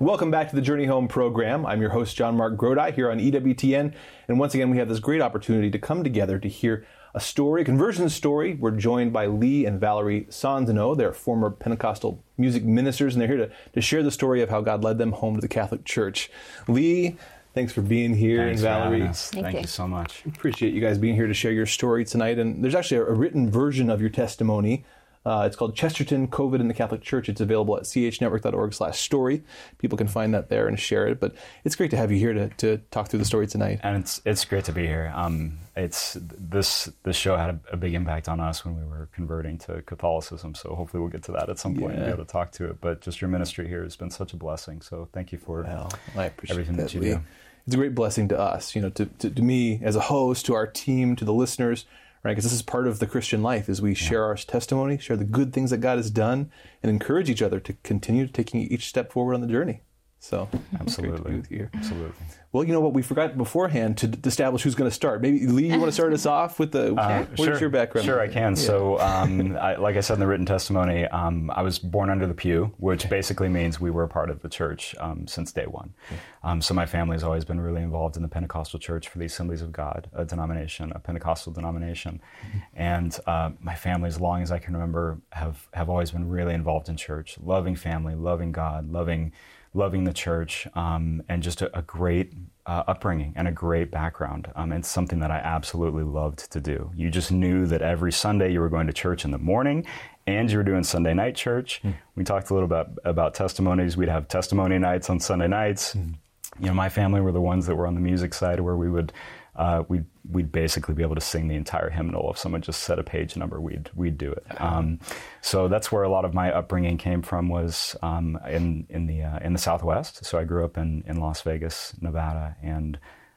Welcome back to the Journey Home program. I'm your host, John Mark Grodi, here on EWTN. And once again, we have this great opportunity to come together to hear a story, a conversion story. We're joined by Lee and Valerie Sonzano. They're former Pentecostal music ministers, and they're here to share the story of how God led them home to the Catholic Church. Lee, thanks for being here. Thanks, and Valerie, Thank you so much. Appreciate you guys being here to share your story tonight. And there's actually a written version of your testimony. It's called Chesterton, COVID in the Catholic Church. It's available at chnetwork.org/story. People can find that there and share it. But it's great to have you here to talk through the story tonight. And it's great to be here. This show had a big impact on us when we were converting to Catholicism. So hopefully we'll get to that at some point and be able to talk to it. But just your ministry here has been such a blessing. So thank you for I appreciate everything that you Lee. do. It's a great blessing to us, to me as a host, to our team, to the listeners. Right, because this is part of the Christian life, is we share our testimony, share the good things that God has done, and encourage each other to continue taking each step forward on the journey. So, absolutely, great to be with you here. Absolutely. Well, you know what, we forgot beforehand to establish who's going to start. Maybe, Lee, you want to start us off with what is your background? Sure, I can. Yeah. So, like I said in the written testimony, I was born under the pew, which basically means we were a part of the church since day one. So my family has always been really involved in the Pentecostal Church for the Assemblies of God, a Pentecostal denomination. And my family, as long as I can remember, have always been really involved in church, loving family, loving God, loving the church, and just a great upbringing and a great background. It's something that I absolutely loved to do. You just knew that every Sunday you were going to church in the morning and you were doing Sunday night church. We talked a little about testimonies. We'd have testimony nights on Sunday nights. My family were the ones that were on the music side, where we would we'd basically be able to sing the entire hymnal. If someone just said a page number, we'd do it. So that's where a lot of my upbringing came from, was in the Southwest. So I grew up in Las Vegas, Nevada, and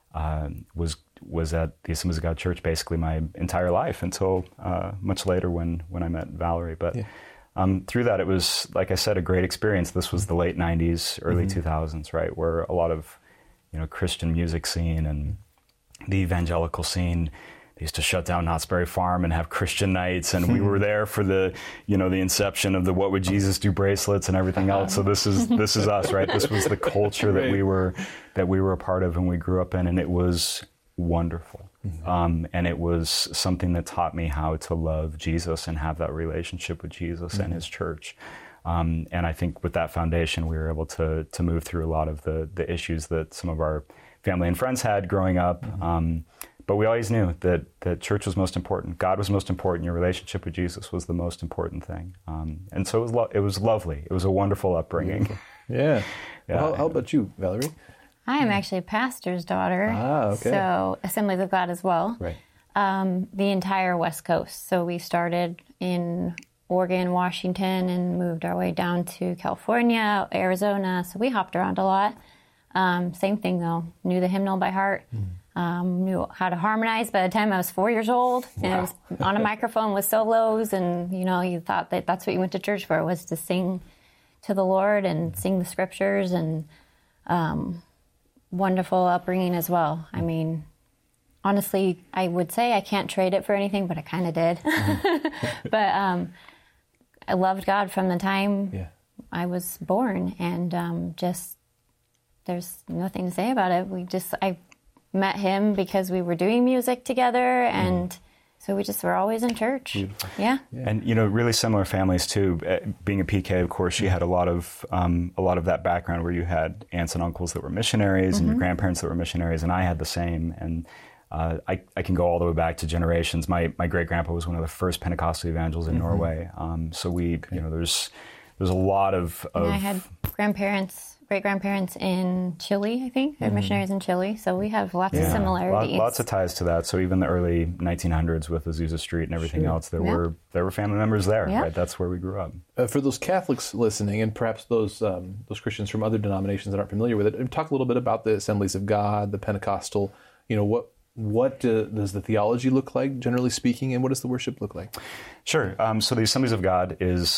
was at the Assemblies of God Church basically my entire life until much later when I met Valerie. But through that, it was, like I said, a great experience. This was the late 90s, early 2000s, right, where a lot of Christian music scene and the evangelical scene, they used to shut down Knott's Berry Farm and have Christian nights, and we were there for the inception of the What Would Jesus Do bracelets and everything else. So this is us, right? This was the culture that we were a part of and we grew up in, and it was wonderful. And it was something that taught me how to love Jesus and have that relationship with Jesus and His church. And I think with that foundation, we were able to move through a lot of the issues that some of our family and friends had growing up. But we always knew that church was most important. God was most important. Your relationship with Jesus was the most important thing. And so it was lovely. It was a wonderful upbringing. Yeah. Well, how about you, Valerie? I am actually a pastor's daughter. Okay. So Assemblies of God as well. Right. The entire West Coast. So we started in Oregon, Washington, and moved our way down to California, Arizona. So we hopped around a lot. Same thing though. Knew the hymnal by heart. Knew how to harmonize by the time I was 4 years old. And I was on a microphone with solos, and you thought that that's what you went to church for, was to sing to the Lord and sing the scriptures, and wonderful upbringing as well. I mean, honestly, I would say I can't trade it for anything, but I kind of did. But I loved God from the time I was born, and just there's nothing to say about it. I met Him because we were doing music together, and so we just were always in church. Beautiful. Yeah. And really similar families too. Being a PK, of course, she had a lot of that background where you had aunts and uncles that were missionaries and your grandparents that were missionaries, and I had the same. And I can go all the way back to generations. My great grandpa was one of the first Pentecostal evangelists in Norway. So there's a lot of. And I had great-grandparents in Chile, I think. They're missionaries in Chile, so we have lots of similarities. Lots of ties to that. So even the early 1900s with Azusa Street and everything else, there were family members there. Right, that's where we grew up. For those Catholics listening, and perhaps those Christians from other denominations that aren't familiar with it, talk a little bit about the Assemblies of God, the Pentecostal. What does the theology look like, generally speaking, and what does the worship look like? Sure. So the Assemblies of God is.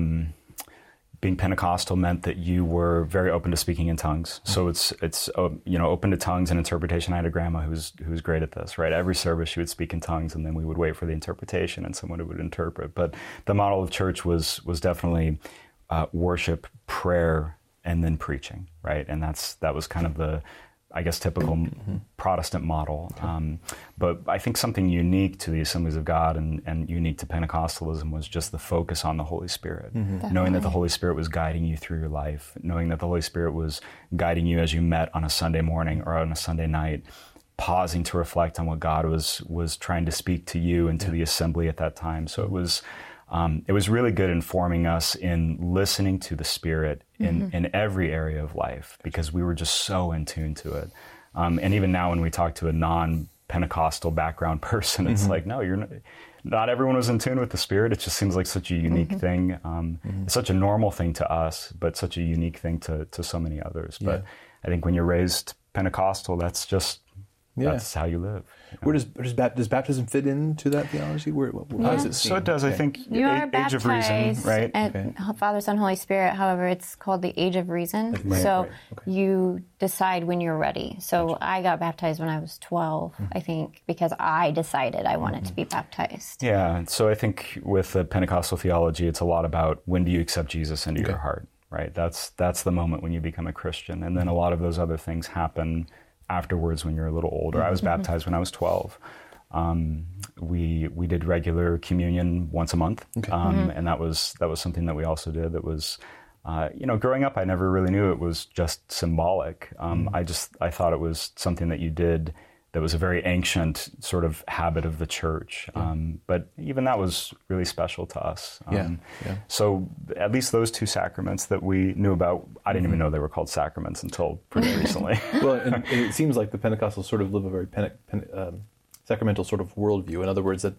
Being Pentecostal meant that you were very open to speaking in tongues. So it's open to tongues and interpretation. I had a grandma who was great at this, right? Every service she would speak in tongues, and then we would wait for the interpretation and someone would interpret. But the model of church was definitely worship, prayer, and then preaching, right? And that was kind of the, I guess, typical Protestant model. But I think something unique to the Assemblies of God and unique to Pentecostalism was just the focus on the Holy Spirit. Knowing that the Holy Spirit was guiding you through your life, knowing that the Holy Spirit was guiding you as you met on a Sunday morning or on a Sunday night, pausing to reflect on what God was trying to speak to you and to the assembly at that time. So it was really good informing us in listening to the Spirit in every area of life, because we were just so in tune to it. And even now when we talk to a non-Pentecostal background person, it's like, no, not everyone was in tune with the Spirit. It just seems like such a unique thing. It's such a normal thing to us, but such a unique thing to so many others. But I think when you're raised Pentecostal, that's how you live. Where does baptism fit into that theology? How does it seem? So it does. I think You are age of reason, right? At Father, Son, Holy Spirit. However, it's called the age of reason. You decide when you're ready. So I got baptized when I was 12, I think, because I decided I wanted to be baptized. Yeah. So I think with the Pentecostal theology, it's a lot about when do you accept Jesus into your heart, right? That's the moment when you become a Christian. And then a lot of those other things happen afterwards when you're a little older. I was baptized when I was 12. We did regular communion once a month, and that was something that we also did. That was, growing up, I never really knew it was just symbolic. I thought it was something that you did that was a very ancient sort of habit of the church. But even that was really special to us. So at least those two sacraments that we knew about, I didn't even know they were called sacraments until pretty recently. Well, and it seems like the Pentecostals sort of live a very sacramental sort of worldview. In other words, that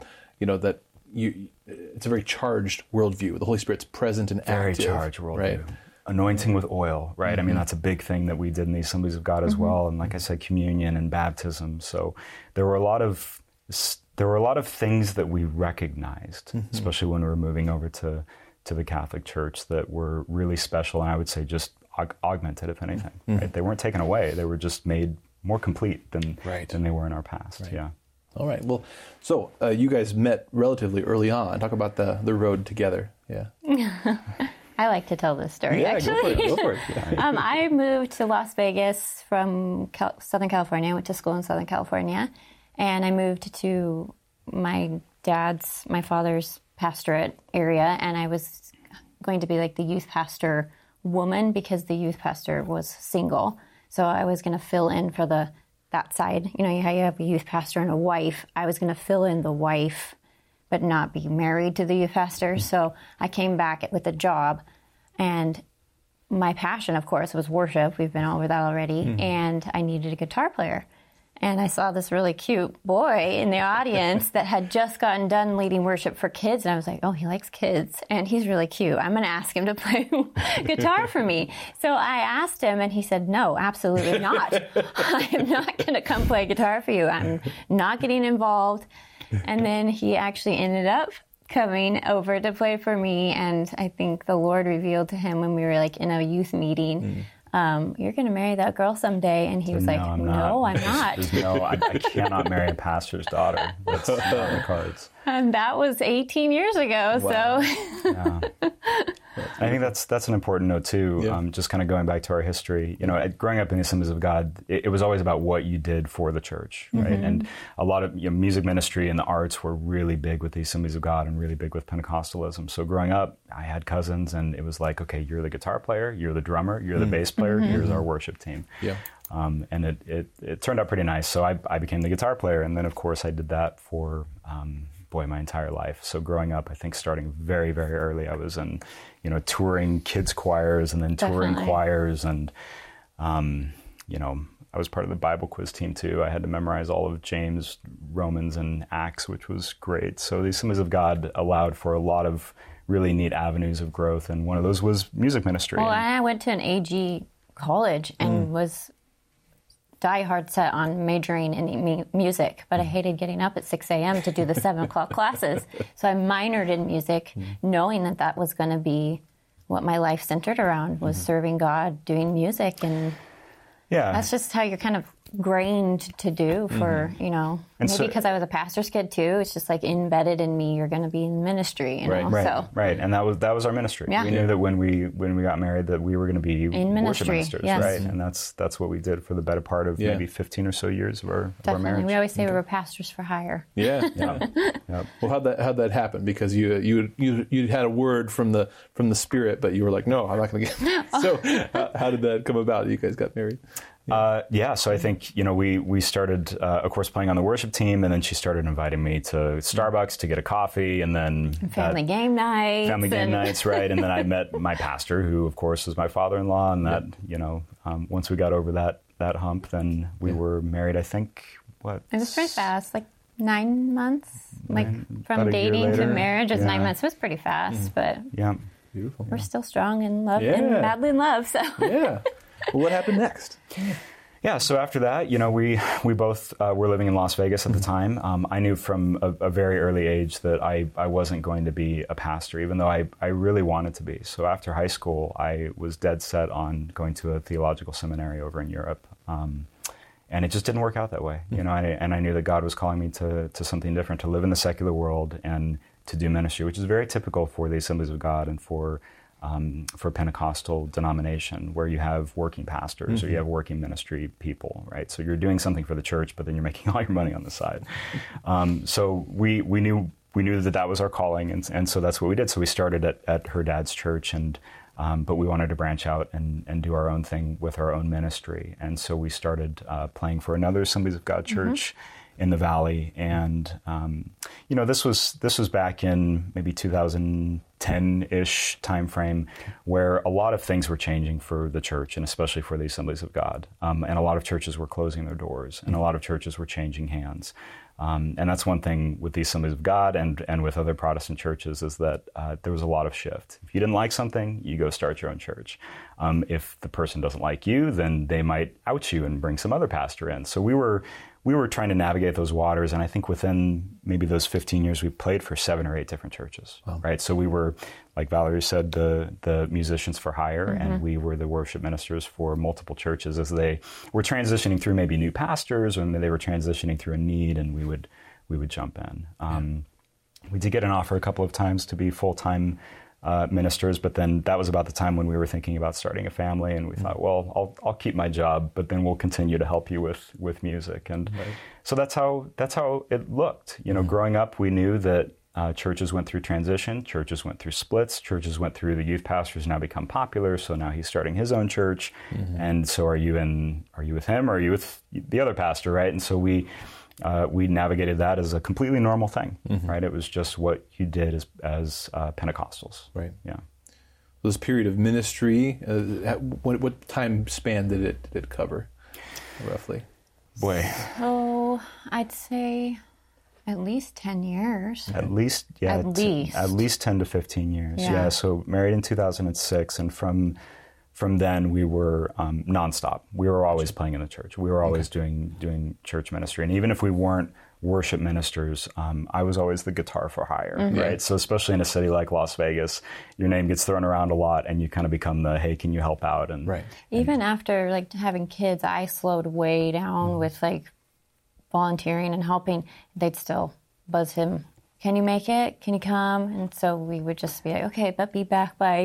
it's a very charged worldview. The Holy Spirit's present and active. Very charged worldview. Right? Anointing with oil, right? I mean, that's a big thing that we did in the Assemblies of God as well. And like I said, communion and baptism. So there were a lot of things that we recognized, especially when we were moving over to the Catholic Church, that were really special. And I would say just augmented, if anything. Right? They weren't taken away. They were just made more complete than they were in our past. Right. Yeah. All right. Well, so you guys met relatively early on. Talk about the road together. Yeah. I like to tell this story, actually. Go for it. Yeah. I moved to Las Vegas from Southern California. I went to school in Southern California. And I moved to my father's pastorate area. And I was going to be like the youth pastor woman because the youth pastor was single. So I was going to fill in for that side. You know how you have a youth pastor and a wife. I was going to fill in the wife, but not be married to the youth pastor. So I came back with a job, and my passion, of course, was worship. We've been over that already. And I needed a guitar player. And I saw this really cute boy in the audience that had just gotten done leading worship for kids. And I was like, oh, he likes kids. And he's really cute. I'm going to ask him to play guitar for me. So I asked him, and he said, no, absolutely not. I am not going to come play guitar for you. I'm not getting involved. And then he actually ended up coming over to play for me. And I think the Lord revealed to him when we were like in a youth meeting, you're going to marry that girl someday. And he was like, no, I'm not. I cannot marry a pastor's daughter. That's not on the cards. And that was 18 years ago. Wow. So yeah. I think that's an important note too. Yeah. Just kind of going back to our history, growing up in the Assemblies of God, it was always about what you did for the church, right? And a lot of music ministry and the arts were really big with the Assemblies of God and really big with Pentecostalism. So growing up, I had cousins, and it was like, okay, you're the guitar player, you're the drummer, you're the bass player, here's our worship team. Yeah. And it turned out pretty nice. So I became the guitar player, and then of course I did that for my entire life. So growing up, I think starting very, very early, I was in, touring kids choirs and then touring choirs. And, I was part of the Bible quiz team too. I had to memorize all of James, Romans, and Acts, which was great. So the Assemblies of God allowed for a lot of really neat avenues of growth. And one of those was music ministry. Well, I went to an AG college and was diehard set on majoring in music, but I hated getting up at 6 a.m. to do the 7 o'clock classes. So I minored in music, knowing that was going to be what my life centered around, was serving God, doing music. And that's just how you're kind of ingrained to do for, And maybe because I was a pastor's kid too. It's just like embedded in me. You're going to be in ministry, you know? Right. And that was our ministry. Yeah. We knew that when we got married that we were going to be in worship ministry, ministers, yes. right? And that's what we did for the better part of maybe 15 or so years of our marriage. We always say we were pastors for hire. Yeah. Yep. Well, how'd that happen? Because you had a word from the Spirit, but you were like, no, I'm not going to get. So how did that come about? You guys got married. So I think, we started, of course, playing on the worship team, and then she started inviting me to Starbucks to get a coffee, and then family game nights, right? And then I met my pastor, who, of course, is my father-in-law, and that, once we got over that hump, then we were married, I think, It was pretty fast, like 9 months, from dating to marriage, it's 9 months. It was pretty fast, but Beautiful. We're still strong in love and madly in love, so. Yeah. Well, what happened next? Yeah, so after that, we both were living in Las Vegas at the time. I knew from a very early age that I wasn't going to be a pastor, even though I really wanted to be. So after high school, I was dead set on going to a theological seminary over in Europe. And it just didn't work out that way. And I knew that God was calling me to something different, to live in the secular world and to do ministry, which is very typical for the Assemblies of God and for Pentecostal denomination, where you have working pastors or you have working ministry people, right? So you're doing something for the church, but then you're making all your money on the side. So we knew that was our calling, and so that's what we did. So we started at her dad's church, but we wanted to branch out and do our own thing with our own ministry. And so we started playing for another Assemblies of God church in the Valley. And, this was back in maybe 2010-ish timeframe, where a lot of things were changing for the church, and especially for the Assemblies of God. And a lot of churches were closing their doors, and a lot of churches were changing hands. And that's one thing with the Assemblies of God and with other Protestant churches, is that there was a lot of shift. If you didn't like something, you go start your own church. If the person doesn't like you, then they might out you and bring some other pastor in. So we were trying to navigate those waters, and I think within maybe those 15 years, we played for 7 or 8 different churches, right? So we were, like Valerie said, the musicians for hire, and we were the worship ministers for multiple churches as they were transitioning through maybe new pastors, or they were transitioning through a need, and we would jump in. We did get an offer a couple of times to be full-time ministers, but then that was about the time when we were thinking about starting a family, and we thought, well, I'll keep my job, but then we'll continue to help you with music. And so that's how it looked. Growing up, we knew that churches went through transition, churches went through splits, churches went through the youth pastors now become popular, so now he's starting his own church. And so are you with him, or are you with the other pastor, right? And so we navigated that as a completely normal thing, right? It was just what you did as Pentecostals. Right. Yeah. This period of ministry, what time span did it cover, roughly? Boy. So I'd say at least 10 years. At least 10 to 15 years. Yeah. So married in 2006, and from then we were nonstop. We were always playing in the church. We were always doing church ministry. And even if we weren't worship ministers, I was always the guitar for hire, right? So especially in a city like Las Vegas, your name gets thrown around a lot, and you kind of become the, hey, can you help out? And even after having kids, I slowed way down with volunteering and helping. They'd still buzz him, can you make it? Can you come? And so we would just be like, okay, but be back by,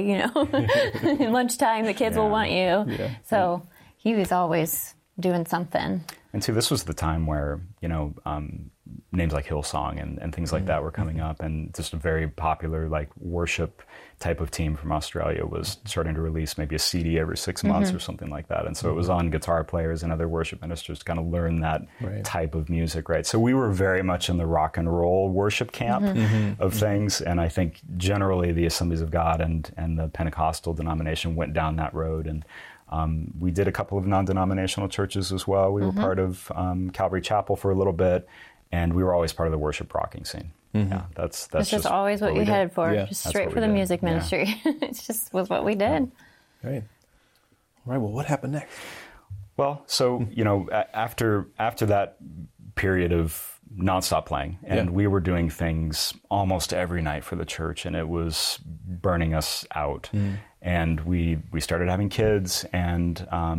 lunchtime. The kids will want you. Yeah. So he was always doing something. And so this was the time where, names like Hillsong and things like that were coming up, and just a very popular worship type of team from Australia was starting to release maybe a CD every 6 months or something like that. And so it was on guitar players and other worship ministers to kind of learn that type of music, right? So we were very much in the rock and roll worship camp of things, and I think generally the Assemblies of God and the Pentecostal denomination went down that road. And we did a couple of non-denominational churches as well. We were part of Calvary Chapel for a little bit, and we were always part of the worship rocking scene. Yeah, that's just always what we headed for. Yeah. Just straight for the music ministry. It just was what we did. Right. All right. Well, what happened next? Well, so after that period of nonstop playing, and we were doing things almost every night for the church, and it was burning us out. And we started having kids, and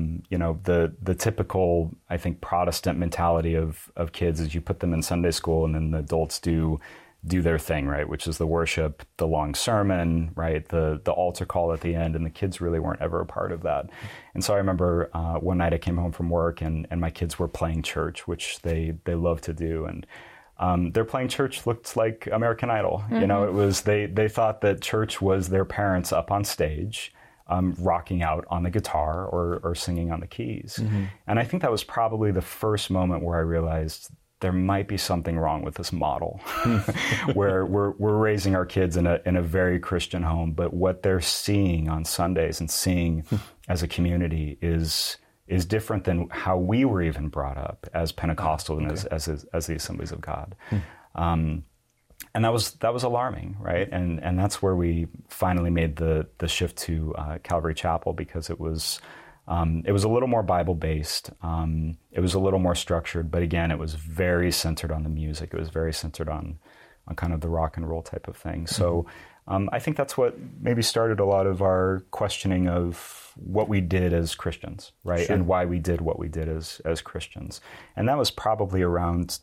the typical, I think, Protestant mentality of kids is you put them in Sunday school, and then the adults do their thing, right? Which is the worship, the long sermon, right? The altar call at the end, and the kids really weren't ever a part of that. And so I remember one night I came home from work, and my kids were playing church, which they love to do, and their playing church looked like American Idol. You know, it was they thought that church was their parents up on stage, rocking out on the guitar or singing on the keys. And I think that was probably the first moment where I realized there might be something wrong with this model, where we're raising our kids in a very Christian home, but what they're seeing on Sundays and seeing as a community is different than how we were even brought up as Pentecostal and as the Assemblies of God. And that was alarming, right? And that's where we finally made the shift to Calvary Chapel, because it was a little more Bible-based. It was a little more structured, but again, it was very centered on the music. It was very centered on kind of the rock and roll type of thing. So I think that's what maybe started a lot of our questioning of what we did as Christians, right? Sure. And why we did what we did as Christians. And that was probably around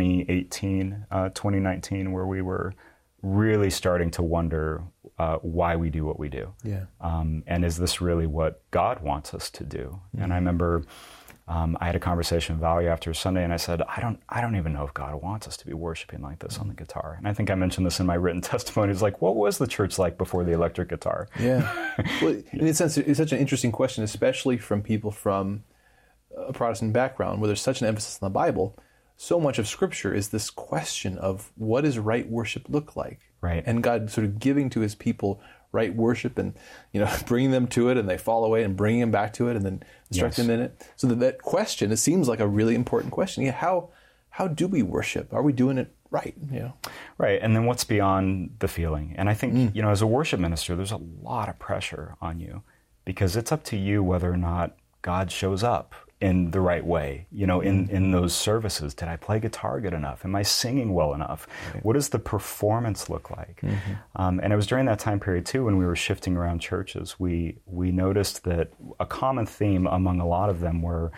2018, 2019, where we were really starting to wonder why we do what we do. Yeah. And is this really what God wants us to do? And I remember I had a conversation with Valerie after Sunday, and I said, I don't even know if God wants us to be worshiping like this on the guitar. And I think I mentioned this in my written testimony. It's like, what was the church like before the electric guitar? Yeah. Well, in a sense, it's such an interesting question, especially from people from a Protestant background, where there's such an emphasis on the Bible. So much of Scripture is this question of what does right worship look like? Right. And God sort of giving to his people right worship, and bringing them to it, and they fall away, and bringing them back to it, and then instructing them in it. So that question, it seems like a really important question. Yeah, how do we worship? Are we doing it right? Right. And then what's beyond the feeling? And I think as a worship minister, there's a lot of pressure on you, because it's up to you whether or not God shows up in the right way, in those services. Did I play guitar good enough? Am I singing well enough? Right. What does the performance look like? And it was during that time period too, when we were shifting around churches, we noticed that a common theme among a lot of them were,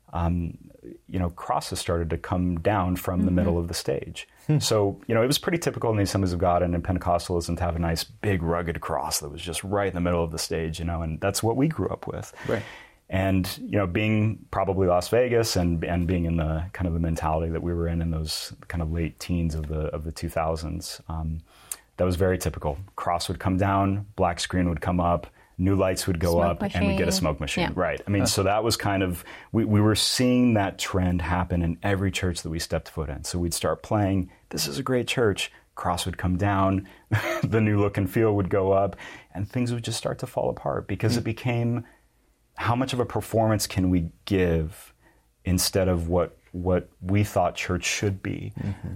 crosses started to come down from the middle of the stage. So, it was pretty typical in the Assemblies of God and in Pentecostalism to have a nice big rugged cross that was just right in the middle of the stage, and that's what we grew up with. Right. And, being probably Las Vegas and being in the kind of the mentality that we were in those kind of late teens of the 2000s, that was very typical. Cross would come down, black screen would come up, new lights would go up, and we'd get a smoke machine. Yeah. Right. I mean, so that was kind of, we were seeing that trend happen in every church that we stepped foot in. So we'd start playing, this is a great church, cross would come down, the new look and feel would go up, and things would just start to fall apart, because it became, how much of a performance can we give instead of what we thought church should be?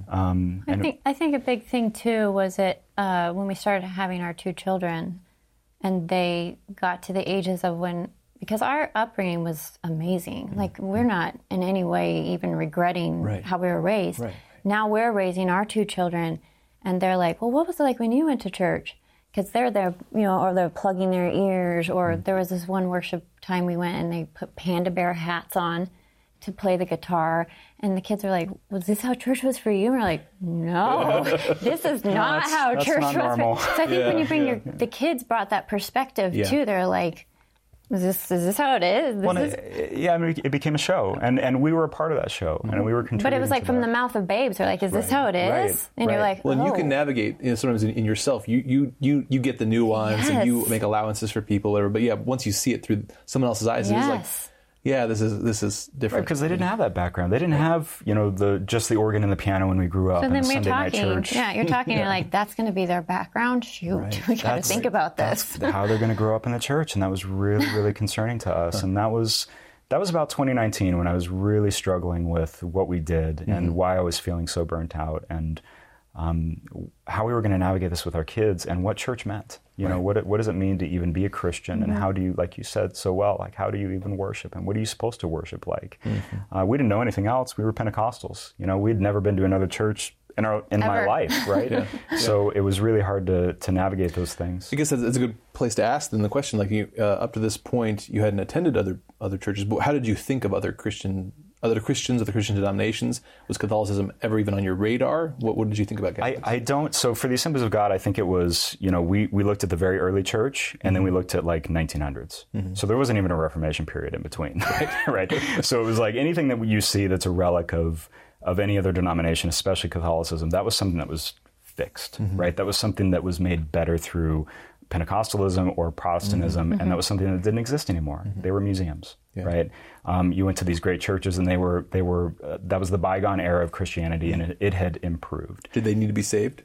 I think a big thing too was when we started having our two children, and they got to the ages of because our upbringing was amazing. Like, we're not in any way even regretting how we were raised. Right. Now we're raising our two children, and they're like, well, what was it like when you went to church? Because they're there, or they're plugging their ears, or there was this one worship time we went and they put panda bear hats on to play the guitar, and the kids are like, was this how church was for you? And we're like, no, this is not how church was. Normal. So I think when you bring the kids brought that perspective too, they're like, is this how it is? It became a show, and we were a part of that show, and we were contributing. But it was like from the mouth of babes. They're like, is this how it is? Right. And you're like, well, you can navigate. Sometimes in yourself, you get the nuance, and you make allowances for people. But once you see it through someone else's eyes, it's like, this is different. Because they didn't have that background. They didn't have just the organ and the piano when we grew up. So then Sunday night church. Yeah, you're talking. You're like, that's going to be their background. Shoot, we got to think about this. That's how they're going to grow up in the church, and that was really, really concerning to us. And that was about 2019 when I was really struggling with what we did and why I was feeling so burnt out. And how we were going to navigate this with our kids and what church meant. You know, what does it mean to even be a Christian, and how do you, like you said so well, like how do you even worship, and what are you supposed to worship like? We didn't know anything else. We were Pentecostals. You know, we'd never been to another church in my life, right? So it was really hard to navigate those things. I guess that's a good place to ask then the question. Like, you, up to this point, you hadn't attended other churches, but how did you think of other Christians, other Christian denominations? Was Catholicism ever even on your radar? What did you think about Catholics? I don't. So for the Assemblies of God, I think it was, you know, we looked at the very early church, and then we looked at like 1900s. So there wasn't even a Reformation period in between, right? So it was like anything that you see that's a relic of any other denomination, especially Catholicism, that was something that was fixed, right? That was something that was made better through Pentecostalism or Protestantism, and that was something that didn't exist anymore. They were museums, right? You went to these great churches, and they were that was the bygone era of Christianity, and it had improved. Did they need to be saved?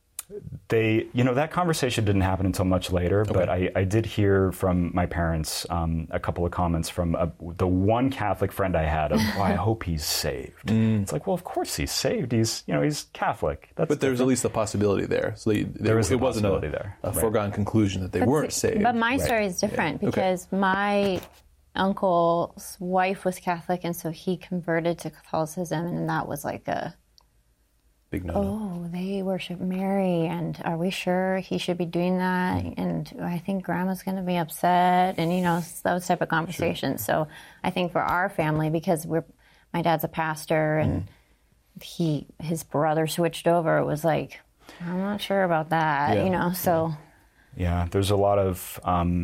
You know, that conversation didn't happen until much later, but I did hear from my parents a couple of comments from the one Catholic friend I had of, well, I hope he's saved. It's like, well, of course he's saved. He's Catholic. But there's at least a possibility there. So it wasn't a foregone conclusion that they weren't saved. But my story is different because my uncle's wife was Catholic, and so he converted to Catholicism, and that was like a big no. Oh, they worship Mary, and are we sure he should be doing that? And I think Grandma's going to be upset, and you know, those type of conversations. Sure. So I think for our family, because my dad's a pastor, and his brother switched over, it was like, I'm not sure about that, you know. So yeah, there's a lot of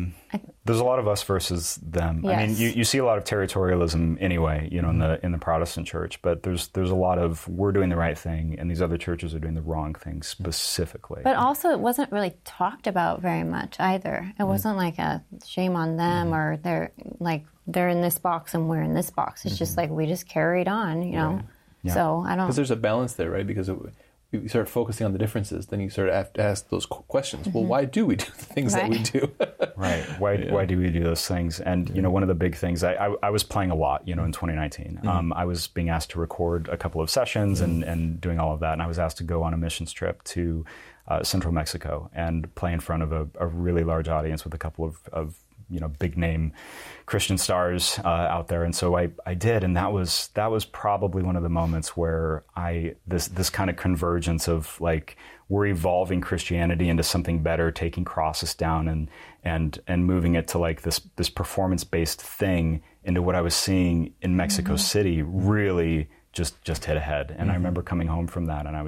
us versus them. Yes. I mean, you see a lot of territorialism anyway, you know, in the Protestant church. But there's a lot of we're doing the right thing, and these other churches are doing the wrong thing specifically. But also, it wasn't really talked about very much either. It wasn't like a shame on them, or they're in this box and we're in this box. It's just like we just carried on, you know. Right. Yeah. So I don't. Because there's a balance there, right? Because you start focusing on the differences, then you start to have to ask those questions. Well, why do we do the things that we do? Right. Why do we do those things? And, you know, one of the big things, I was playing a lot, you know, in 2019. I was being asked to record a couple of sessions and doing all of that. And I was asked to go on a missions trip to central Mexico and play in front of a really large audience with a couple of you know, big name Christian stars out there. And so I did, and that was probably one of the moments where this kind of convergence of like, we're evolving Christianity into something better, taking crosses down and moving it to like this performance-based thing into what I was seeing in Mexico City really just hit ahead. And I remember coming home from that, and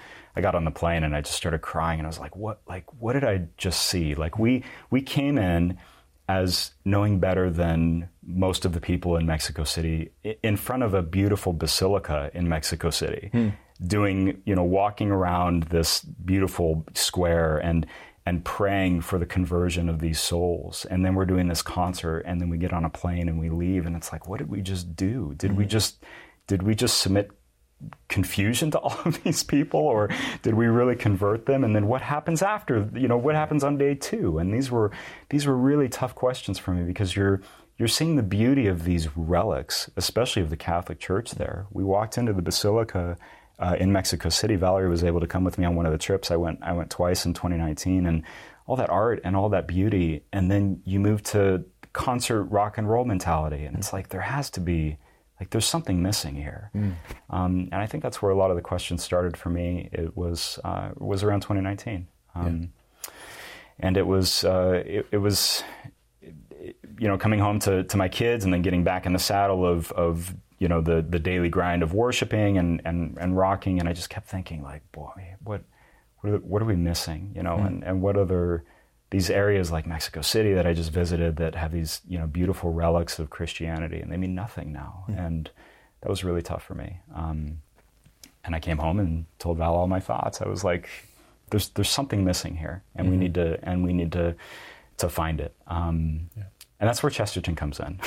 I got on the plane and I just started crying, and I was like, what did I just see? Like we came in as knowing better than most of the people in Mexico City, in front of a beautiful basilica in Mexico City, doing, you know, walking around this beautiful square and praying for the conversion of these souls. And then we're doing this concert, and then we get on a plane and we leave, and it's like, what did we just do? Did we just submit confusion to all of these people, or did we really convert them? And then what happens after? You know, what happens on day 2? And these were really tough questions for me, because you're seeing the beauty of these relics, especially of the Catholic Church there. We walked into the Basilica in Mexico City. Valerie was able to come with me on one of the trips. I went twice in 2019, and all that art and all that beauty. And then you move to concert rock and roll mentality, and it's like, there has to be, like, there's something missing here. And I think that's where a lot of the questions started for me. It was around 2019. And it was, you know, coming home to my kids, and then getting back in the saddle of you know, the daily grind of worshiping and rocking. And I just kept thinking, like, boy, what are we missing? You know, and what other, these areas like Mexico City that I just visited that have these, you know, beautiful relics of Christianity, and they mean nothing now. And that was really tough for me. And I came home and told Val all my thoughts. I was like, there's something missing here, and we need to find it. And that's where Chesterton comes in.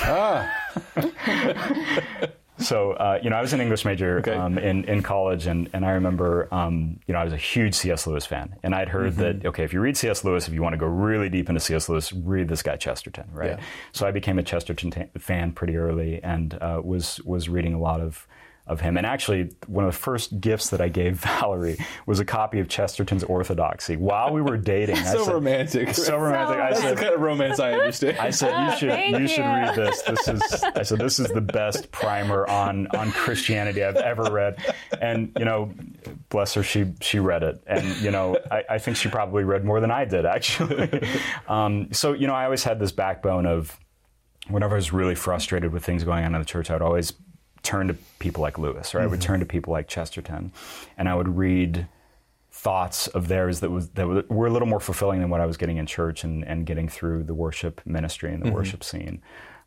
So, you know, I was an English major in college, and I remember, you know, I was a huge C.S. Lewis fan. And I'd heard that, okay, if you read C.S. Lewis, if you want to go really deep into C.S. Lewis, read this guy Chesterton, right? Yeah. So I became a Chesterton fan pretty early, and was reading a lot of of him. And actually, one of the first gifts that I gave Valerie was a copy of Chesterton's Orthodoxy while we were dating. Romantic. So romantic. That's the kind of romance I understand. I said, you should read this. This is the best primer on Christianity I've ever read. And, bless her, she read it. And, I think she probably read more than I did, actually. So, I always had this backbone of whenever I was really frustrated with things going on in the church, I would always turn to people like Lewis, or I would turn to people like Chesterton, and I would read thoughts of theirs that were a little more fulfilling than what I was getting in church and getting through the worship ministry and the worship scene.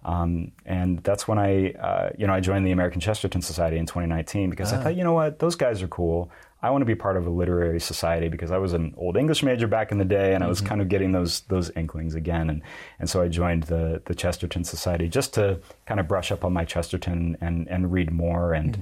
And that's when I joined the American Chesterton Society in 2019 because I thought, those guys are cool. I want to be part of a literary society because I was an old English major back in the day, and I was kind of getting those inklings again. And so I joined the Chesterton Society just to kind of brush up on my Chesterton and read more. And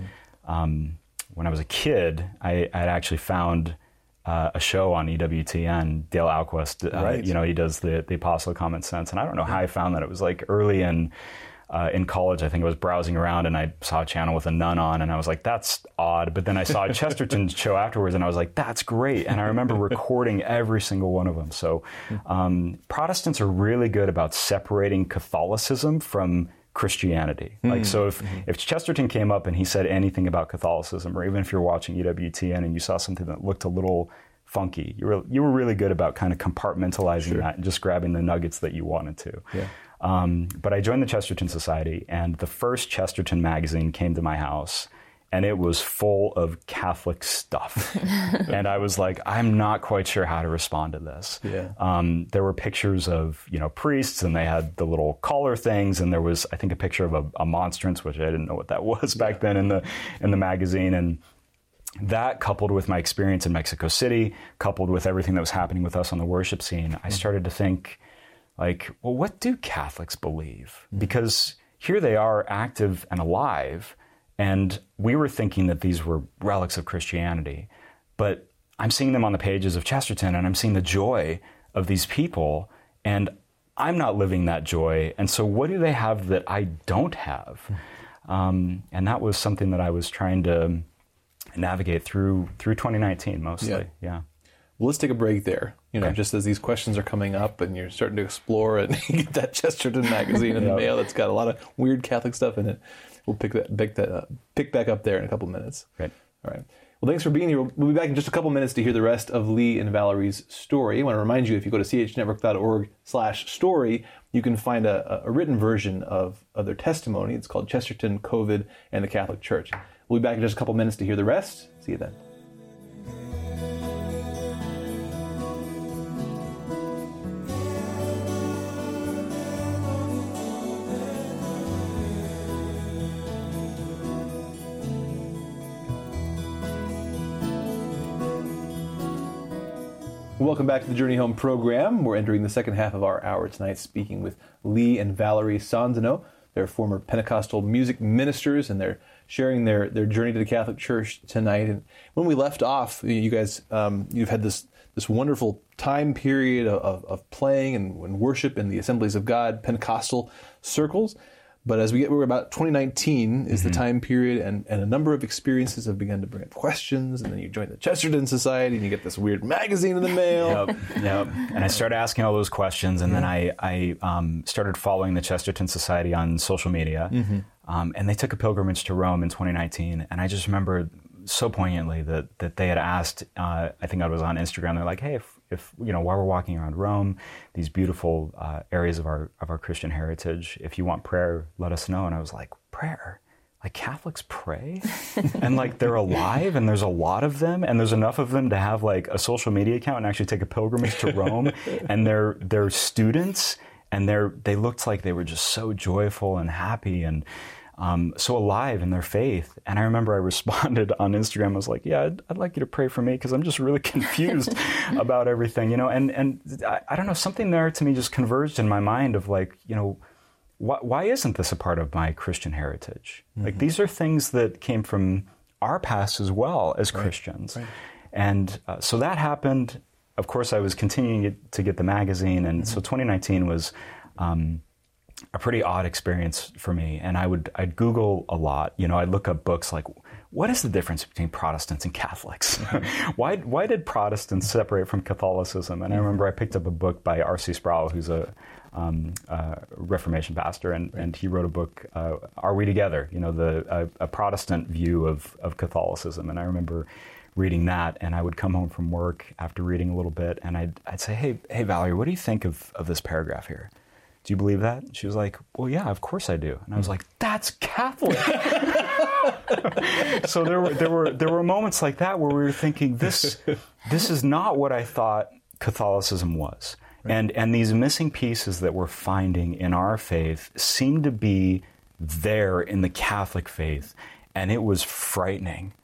when I was a kid, I had actually found a show on EWTN, Dale Alquist, right. He does the Apostle of Common Sense. And I don't know how I found that. It was like early in college. I think I was browsing around and I saw a channel with a nun on, and I was like, that's odd. But then I saw Chesterton's show afterwards, and I was like, that's great. And I remember recording every single one of them. So Protestants are really good about separating Catholicism from Christianity. Like, so if Chesterton came up and he said anything about Catholicism, or even if you're watching EWTN and you saw something that looked a little funky, you were really good about kind of compartmentalizing that and just grabbing the nuggets that you wanted to. Yeah. But I joined the Chesterton Society, and the first Chesterton magazine came to my house, and it was full of Catholic stuff. And I was like, I'm not quite sure how to respond to this. Yeah. There were pictures of, priests, and they had the little collar things, and there was, I think, a picture of a monstrance, which I didn't know what that was back then in the magazine. And that, coupled with my experience in Mexico City, coupled with everything that was happening with us on the worship scene, I started to think, like, well, what do Catholics believe? Because here they are, active and alive, and we were thinking that these were relics of Christianity. But I'm seeing them on the pages of Chesterton, and I'm seeing the joy of these people, and I'm not living that joy. And so what do they have that I don't have? And that was something that I was trying to navigate through 2019 mostly. Yeah. Well, let's take a break there. Just as these questions are coming up and you're starting to explore and you get that Chesterton magazine in the mail that's got a lot of weird Catholic stuff in it. We'll pick back up there in a couple minutes. Great. All right. Well, thanks for being here. We'll be back in just a couple minutes to hear the rest of Lee and Valerie's story. I want to remind you, if you go to chnetwork.org/story, you can find a written version of their testimony. It's called Chesterton, COVID, and the Catholic Church. We'll be back in just a couple minutes to hear the rest. See you then. Welcome back to the Journey Home program. We're entering the second half of our hour tonight, speaking with Lee and Valerie Sonzano. They're former Pentecostal music ministers, and they're sharing their journey to the Catholic Church tonight. And when we left off, you guys, you've had this wonderful time period of playing and worship in the Assemblies of God Pentecostal circles. But as we're about 2019 is the time period, and a number of experiences have begun to bring up questions, and then you join the Chesterton Society, and you get this weird magazine in the mail. Yep. And I started asking all those questions, and then I started following the Chesterton Society on social media, and they took a pilgrimage to Rome in 2019, and I just remember so poignantly that they had asked, I think I was on Instagram, they're like, hey, if while we're walking around Rome, these beautiful areas of our Christian heritage, if you want prayer, let us know. And I was like, prayer? Like, Catholics pray? And like, they're alive, and there's a lot of them, and there's enough of them to have like a social media account and actually take a pilgrimage to Rome. And they're students, and they looked like they were just so joyful and happy and so alive in their faith. And I remember I responded on Instagram. I was like, yeah, I'd like you to pray for me because I'm just really confused about everything, and I don't know, something there to me just converged in my mind of like, why isn't this a part of my Christian heritage? Like, these are things that came from our past as well as Christians. Right. And so that happened. Of course, I was continuing to get the magazine. And so 2019 was a pretty odd experience for me. And I'd Google a lot. I'd look up books like, what is the difference between Protestants and Catholics? Why did Protestants separate from Catholicism? And I remember I picked up a book by R.C. Sproul, who's a Reformation pastor, and he wrote a book, Are We Together? A Protestant view of Catholicism. And I remember reading that, and I would come home from work after reading a little bit, and I'd say, hey Valerie, what do you think of this paragraph here? Do you believe that? She was like, well, yeah, of course I do. And I was like, that's Catholic. So there were moments like that where we were thinking, this is not what I thought Catholicism was. Right. And these missing pieces that we're finding in our faith seem to be there in the Catholic faith. And it was frightening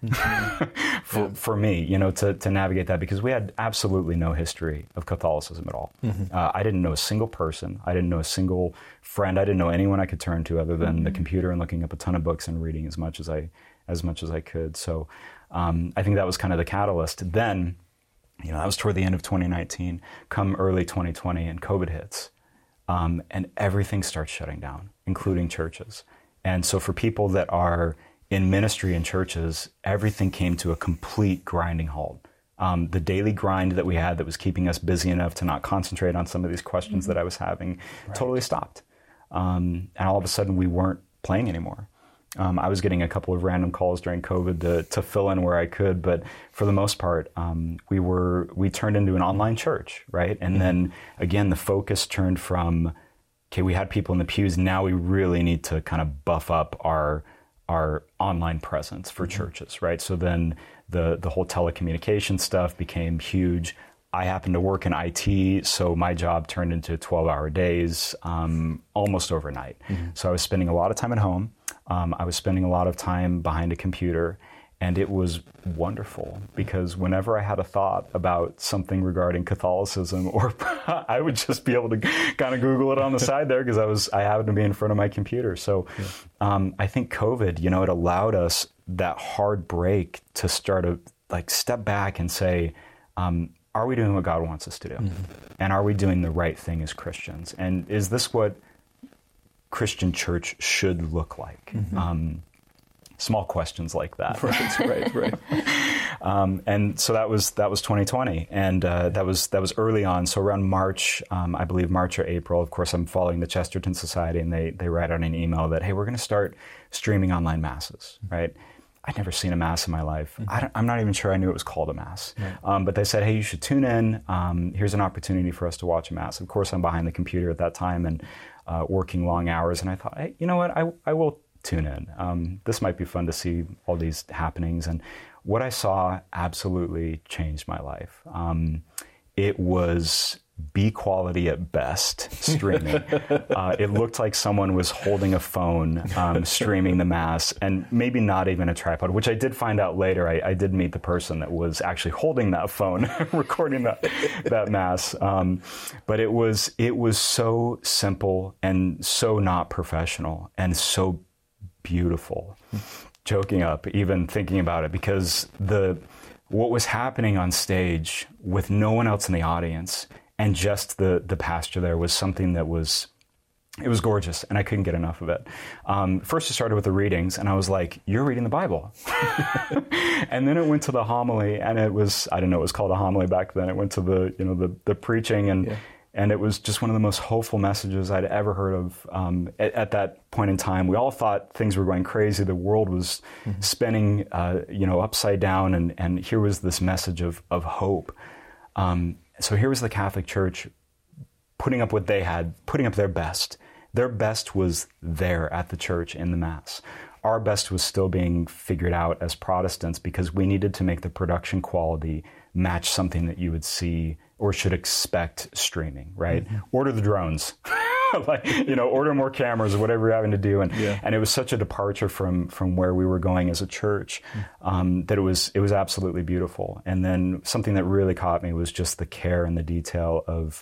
for me, to navigate that, because we had absolutely no history of Catholicism at all. Mm-hmm. I didn't know a single person. I didn't know a single friend. I didn't know anyone I could turn to other than the computer and looking up a ton of books and reading as much as I could. So I think that was kind of the catalyst. Then, that was toward the end of 2019. Come early 2020, and COVID hits, and everything starts shutting down, including churches. And so for people that are in ministry in churches, everything came to a complete grinding halt. The daily grind that we had that was keeping us busy enough to not concentrate on some of these questions that I was having totally stopped. And all of a sudden, we weren't playing anymore. I was getting a couple of random calls during COVID to fill in where I could, but for the most part, we turned into an online church, right? And then again, the focus turned from, okay, we had people in the pews, now we really need to kind of buff up our online presence for churches, right? So then the whole telecommunication stuff became huge. I happened to work in IT, so my job turned into 12-hour days almost overnight. Mm-hmm. So I was spending a lot of time at home. I was spending a lot of time behind a computer, and it was wonderful, because whenever I had a thought about something regarding Catholicism, or I would just be able to kind of Google it on the side there, because I happened to be in front of my computer. So I think COVID, it allowed us that hard break to start to step back and say, are we doing what God wants us to do? Mm-hmm. And are we doing the right thing as Christians? And is this what Christian church should look like? Mm-hmm. Small questions like that. Right. And so that was 2020, and that was early on. So around March, I believe March or April. Of course, I'm following the Chesterton Society, and they write out an email that, hey, we're going to start streaming online masses, right? I'd never seen a mass in my life. Mm-hmm. I'm not even sure I knew it was called a mass. Right. But they said, hey, you should tune in. Here's an opportunity for us to watch a mass. Of course, I'm behind the computer at that time and working long hours, and I thought, hey, you know what? I will tune in. This might be fun to see all these happenings. And what I saw absolutely changed my life. It was B quality at best streaming. It looked like someone was holding a phone streaming the mass, and maybe not even a tripod, which I did find out later. I did meet the person that was actually holding that phone recording that mass. But it was so simple and so not professional and so beautiful. Choking up even thinking about it, because what was happening on stage with no one else in the audience and just the pastor there was something that was gorgeous, and I couldn't get enough of it. First it started with the readings, and I was like, you're reading the Bible. And then it went to the homily, and I didn't know it was called a homily back then. It went to the preaching, and it was just one of the most hopeful messages I'd ever heard of. At that point in time, we all thought things were going crazy. The world was spinning, upside down, and here was this message of hope. So here was the Catholic Church putting up what they had, putting up their best. Their best was there at the church in the Mass. Our best was still being figured out as Protestants, because we needed to make the production quality match something that you would see or should expect streaming, right? Mm-hmm. Order the drones. Order more cameras or whatever you're having to do. And it was such a departure from where we were going as a church that it was absolutely beautiful. And then something that really caught me was just the care and the detail of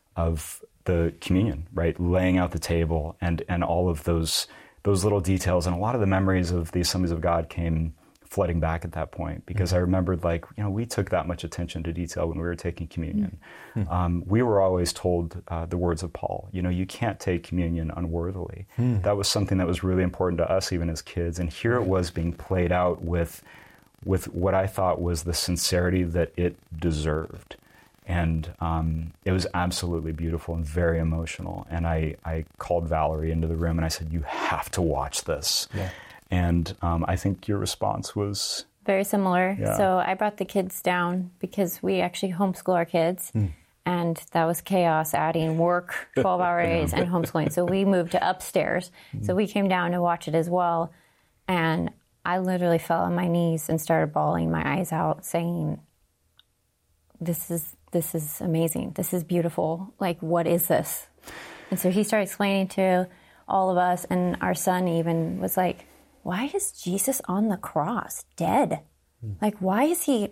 the communion, right? Laying out the table and all of those little details. And a lot of the memories of the Assemblies of God came flooding back at that point, because I remembered, like, we took that much attention to detail when we were taking communion. We were always told the words of Paul, you can't take communion unworthily. That was something that was really important to us even as kids. And here it was being played out with what I thought was the sincerity that it deserved. And it was absolutely beautiful and very emotional. And I called Valerie into the room and I said, you have to watch this. Yeah. And I think your response was... Very similar. Yeah. So I brought the kids down because we actually homeschool our kids. And that was chaos, adding work, 12-hour days, and homeschooling. So we moved to upstairs. So we came down to watch it as well. And I literally fell on my knees and started bawling my eyes out, saying, this is amazing. This is beautiful. Like, what is this? And so he started explaining to all of us, and our son even was like, why is Jesus on the cross dead? Like, why?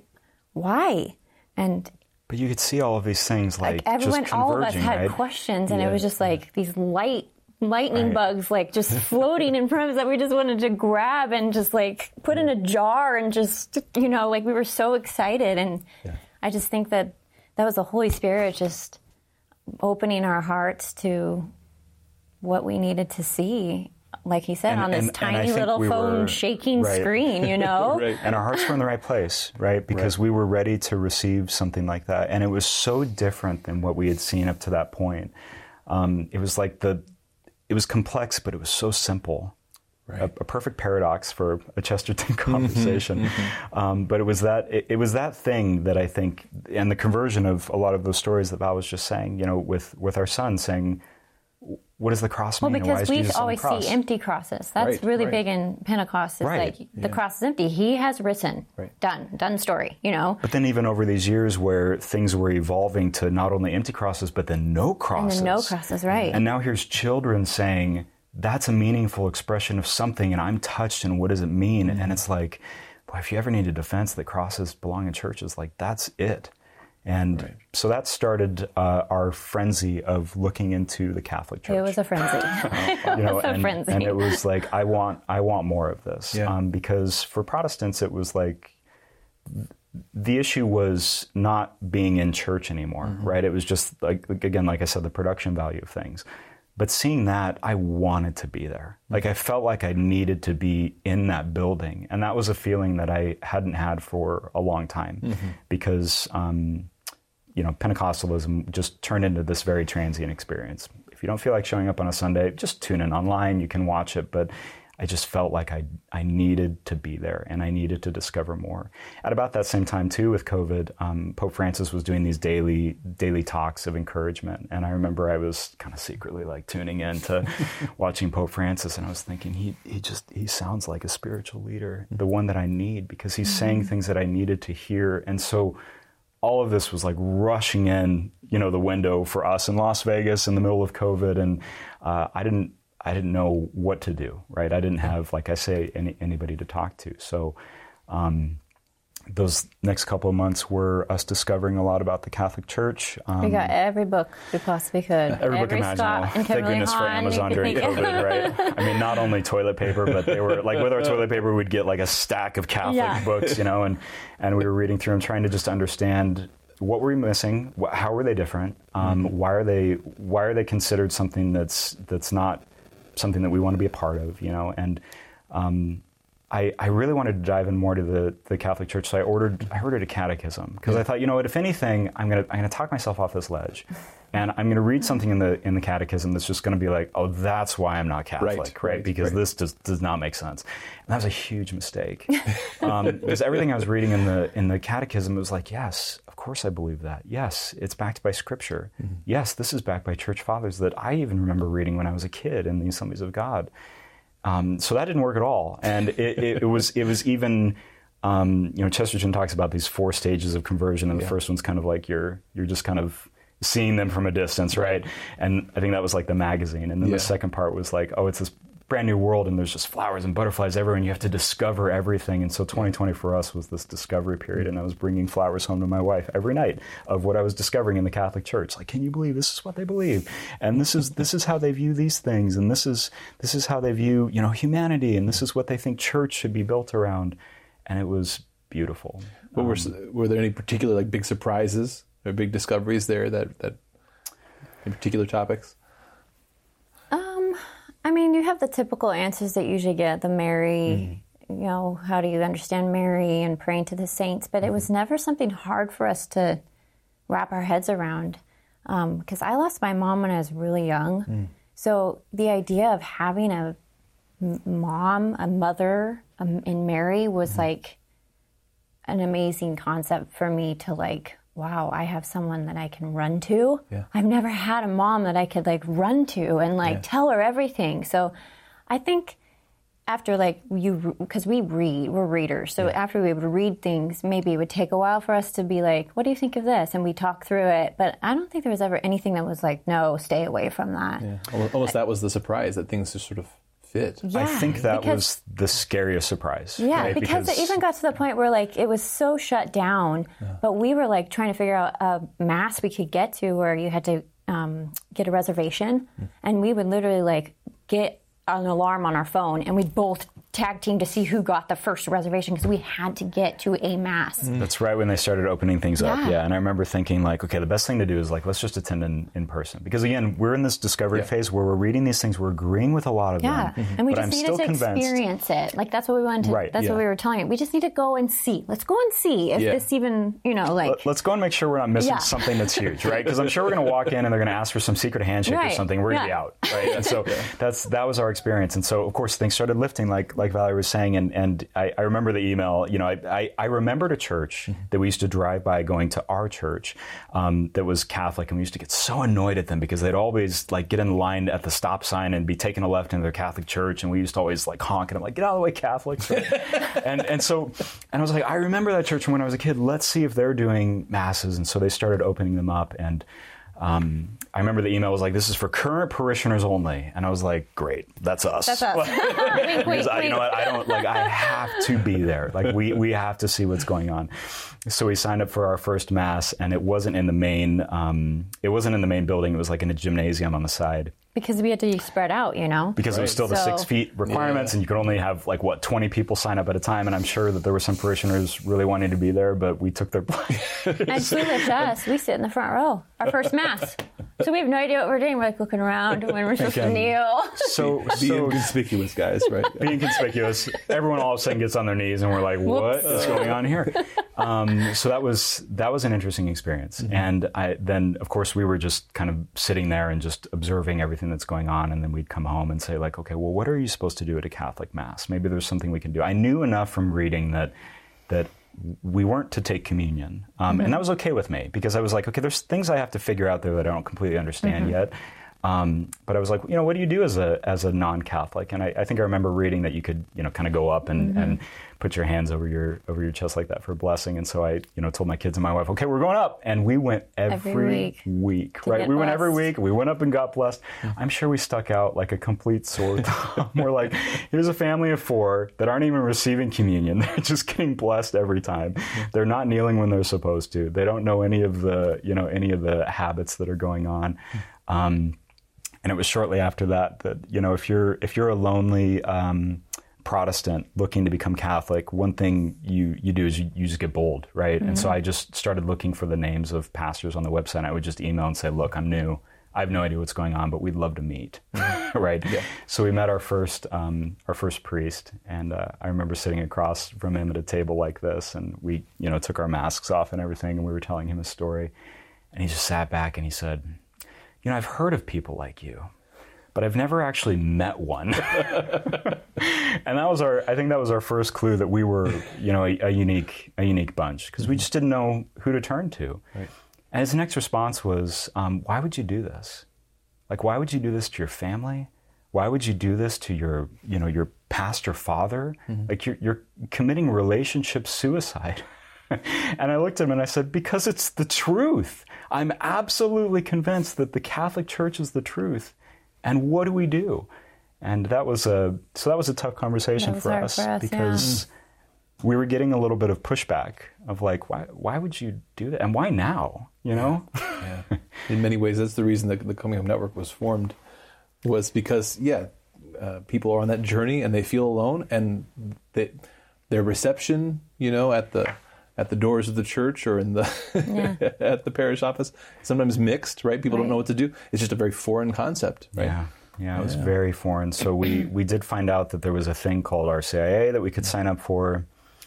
But you could see all of these things, like everyone, just all of us had right? questions, and it was just like these lightning bugs, like just floating in front of us that we just wanted to grab and just like put in a jar and just, like we were so excited. And I just think that was the Holy Spirit just opening our hearts to what we needed to see. Like he said, on this tiny little phone shaking screen, Right. And our hearts were in the right place, right? Because we were ready to receive something like that. And it was so different than what we had seen up to that point. It was like it was complex, but it was so simple. Right. A perfect paradox for a Chesterton conversation. But it was that thing that I think, and the conversion of a lot of those stories that Val was just saying, with our son saying, what does the cross mean? Well, because we always see empty crosses. That's really big in Pentecost. It's like the cross is empty. He has risen. Right. Done story, But then even over these years where things were evolving to not only empty crosses, but then no crosses. And then no crosses, right. And now here's children saying, that's a meaningful expression of something, and I'm touched, and what does it mean? And it's like, boy, if you ever need a defense that crosses belong in churches, like, that's it. And so that started our frenzy of looking into the Catholic Church. It was a frenzy. And it was like, I want more of this. Yeah. Because for Protestants, it was like, the issue was not being in church anymore, right? It was just like, again, like I said, the production value of things. But seeing that, I wanted to be there. Like, I felt like I needed to be in that building. And that was a feeling that I hadn't had for a long time because, Pentecostalism just turned into this very transient experience. If you don't feel like showing up on a Sunday, just tune in online. You can watch it. But I just felt like I needed to be there, and I needed to discover more. At about that same time, too, with COVID, Pope Francis was doing these daily talks of encouragement. And I remember I was kind of secretly like tuning in to watching Pope Francis, and I was thinking, he sounds like a spiritual leader, the one that I need, because he's saying things that I needed to hear. And so all of this was like rushing in, the window for us in Las Vegas in the middle of COVID. And I didn't know what to do, right? I didn't have, like I say, anybody to talk to. So those next couple of months were us discovering a lot about the Catholic Church. We got every book we possibly could. Every book imaginable. Thank goodness for Amazon during COVID, right? I mean, not only toilet paper, but they were, like, with our toilet paper, we'd get like a stack of Catholic books, and we were reading through them, trying to just understand what were we missing, how were they different, why are they considered something that's not something that we want to be a part of, and I really wanted to dive in more to the Catholic Church, so I ordered a catechism, because I thought, if anything, I'm gonna talk myself off this ledge, and I'm gonna read something in the catechism that's just gonna be like, oh, that's why I'm not Catholic, right? Because this does not make sense. And that was a huge mistake, because everything I was reading in the catechism was like, yes, of course I believe that. Yes, it's backed by Scripture. Yes, this is backed by church fathers that I even remember reading when I was a kid in the Assemblies of God. So that didn't work at all, and it was even, Chesterton talks about these 4 stages of conversion, and the first one's kind of like you're just kind of seeing them from a distance, right? And I think that was like the magazine, and then the second part was like, oh, it's this brand new world, and there's just flowers and butterflies everywhere, and you have to discover everything. And so 2020 for us was this discovery period, and I was bringing flowers home to my wife every night of what I was discovering in the Catholic Church. Like, can you believe this is what they believe, and this is how they view these things, and this is how they view humanity, and this is what they think church should be built around. and it was beautiful. What were there any particular like big surprises or big discoveries there that in particular topics? I mean, you have the typical answers that you usually get, the Mary, how do you understand Mary and praying to the saints, but it was never something hard for us to wrap our heads around, because I lost my mom when I was really young. So the idea of having a mother in Mary was like an amazing concept for me to like, wow, I have someone that I can run to. Yeah. I've never had a mom that I could like run to and like tell her everything. So I think after like because we're readers. So after we would read things, maybe it would take a while for us to be like, what do you think of this? And we talk through it. But I don't think there was ever anything that was like, no, stay away from that. Yeah. Almost that was the surprise, that things just sort of fit. Yeah, I think that was the scariest surprise. Yeah, right? because it even got to the point where like it was so shut down, but we were like trying to figure out a mass we could get to where you had to get a reservation, and we would literally like get an alarm on our phone, and we'd both tag team to see who got the first reservation because we had to get to a mass. That's right when they started opening things up. Yeah, and I remember thinking like, okay, the best thing to do is like, let's just attend in person. Because again, we're in this discovery phase where we're reading these things, we're agreeing with a lot of them. And we but just I'm needed still to convinced, experience it. Like that's what we wanted to, that's what we were telling it. We just need to go and see. Let's go and see if this even, like. Let's go and make sure we're not missing something that's huge, right? Because I'm sure we're going to walk in and they're going to ask for some secret handshake or something. We're going to be out, right? And so that was our experience. And so, of course, things started lifting, like Valerie was saying. And I remember the email, I remembered a church that we used to drive by going to our church that was Catholic, and we used to get so annoyed at them because they'd always like get in line at the stop sign and be taking a left into their Catholic church, and we used to always like honk, and I'm like, get out of the way, Catholics. Right? and I was like, I remember that church from when I was a kid. Let's see if they're doing masses. And so they started opening them up, and I remember the email was like, this is for current parishioners only. And I was like, great, that's us. That's us. Because you know what, I have to be there. Like we have to see what's going on. So we signed up for our first mass, and it wasn't in the main building. It was like in a gymnasium on the side. Because we had to be spread out, Because it was still the 6 feet requirements, and you could only have 20 people sign up at a time. And I'm sure that there were some parishioners really wanting to be there, but we took their place. And foolish us, we sit in the front row, our first mass. So we have no idea what we're doing. We're like looking around when we're supposed to kneel. So being conspicuous, guys, right? Being conspicuous. Everyone all of a sudden gets on their knees, and we're like, what is going on here? So that was an interesting experience. And then, of course, we were just kind of sitting there and just observing everything that's going on, and then we'd come home and say like, okay, well, what are you supposed to do at a Catholic Mass? Maybe there's something we can do. I knew enough from reading that we weren't to take communion, and that was okay with me, because I was like, okay, there's things I have to figure out there that I don't completely understand yet. But I was like, what do you do as a non-Catholic? And I think I remember reading that you could, kind of go up and put your hands over your chest like that for a blessing. And so I, told my kids and my wife, okay, we're going up. And we went every week, right? We went every week. We went up and got blessed. I'm sure we stuck out like a complete sore thumb. We're like, here's a family of 4 that aren't even receiving communion. They're just getting blessed every time. They're not kneeling when they're supposed to. They don't know any of the habits that are going on. And it was shortly after that, if you're a lonely Protestant looking to become Catholic, one thing you do is you just get bold, right? And so I just started looking for the names of pastors on the website. I would just email and say, look, I'm new. I have no idea what's going on, but we'd love to meet, right? Yeah. So we met our first priest, and I remember sitting across from him at a table like this, and we, took our masks off and everything, and we were telling him a story, and he just sat back and he said, I've heard of people like you, but I've never actually met one. And I think that was our first clue that we were, a unique bunch, because we just didn't know who to turn to. Right. And his next response was, why would you do this? Like, why would you do this to your family? Why would you do this to your pastor father? Like, you're committing relationship suicide. And I looked at him and I said, because it's the truth. I'm absolutely convinced that the Catholic Church is the truth. And what do we do? And that was a tough conversation for us because we were getting a little bit of pushback of like, why would you do that? And why now? Yeah. In many ways, that's the reason that the Coming Home Network was formed, was because, people are on that journey and they feel alone, and they their reception, at the doors of the church or in the at the parish office, sometimes mixed, right? People don't know what to do. It's just a very foreign concept, right? Yeah, it was very foreign. So we did find out that there was a thing called RCIA that we could sign up for.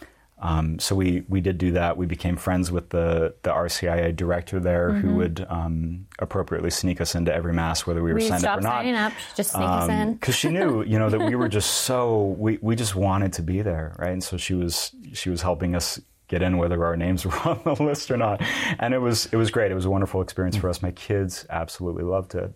So we did do that. We became friends with the RCIA director there, who would appropriately sneak us into every Mass, whether we were signed up or not. Stop signing up, just sneak us in. Because she knew, that we were just we just wanted to be there, right? And so she was helping us get in whether our names were on the list or not. And it was great. It was a wonderful experience for us. My kids absolutely loved it.